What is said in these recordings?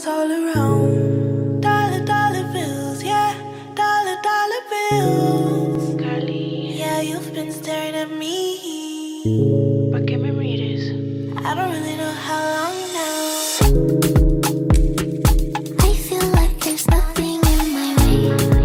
all around. Dollar bills, yeah, dollar bills. Carly, yeah, you've been staring at me. ¿Pa' qué me mires? I don't really know how long now. I feel like there's nothing in my way.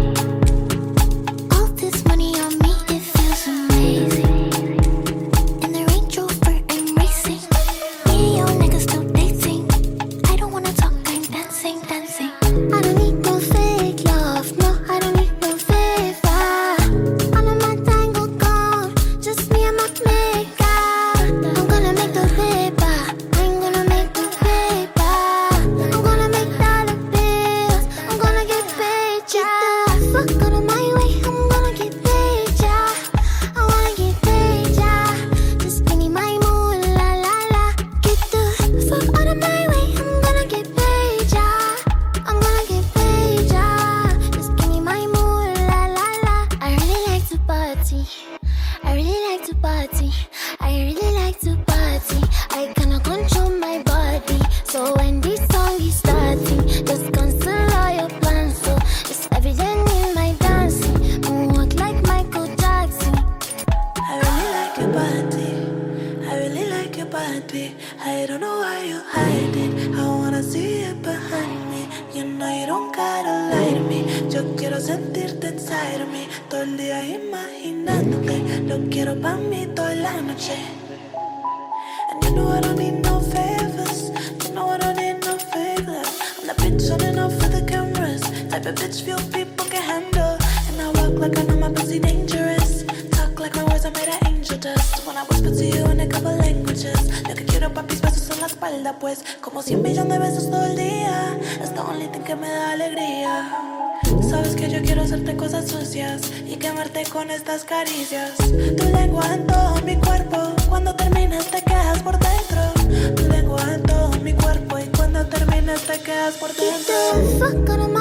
All this money on me, it feels amazing. In the Range Rover, I'm racing. Me and your niggas still dating. I don't wanna talk, I'm dancing. I don't need no fake love, no, I don't need no favor. All of my tango gone, just me and my makeup. I'm gonna make the paper, I'm gonna make the paper. I'm gonna make dollar bills, I'm gonna get paid, yeah. Fuck out of my way, I'm gonna get paid, yeah. I wanna get paid, yeah. Just give me my moolah, la la. Get the fuck out of my way, I'm gonna get paid, yeah. I'm gonna get paid, yeah. Just give me my moolah, la la. I really like to party. I really like to party. I really like to party. I cannot control my body. So when this song is starting, just cancel all your plans. So it's evident in my dancing. Moonwalk like Michael Jackson. I really like your body. I really like your body. I don't know why you hide it. I wanna see it behind me. You know you don't gotta lie to me. Yo quiero sentirte inside of me. Todo el día imaginándote. Lo quiero pa' mí toda la noche. And you know I don't need no favors. You know I don't need no favors. I'm the bitch running off for the cameras. Type of bitch few people can handle. And I walk like I know my pussy dangerous. Talk like my words are made of angel dust. When I whisper to you in a couple languages. Lo que quiero pa' mis besos en la espalda pues. Como 100 millones de besos todo el día. Es the only thing que me da alegría. Sabes que yo quiero hacerte cosas sucias y quemarte con estas caricias. Tu lengua en todo mi cuerpo. Cuando termines te quedas por dentro. Tu lengua en todo mi cuerpo y cuando termines te quedas por Get dentro. the fuck out of my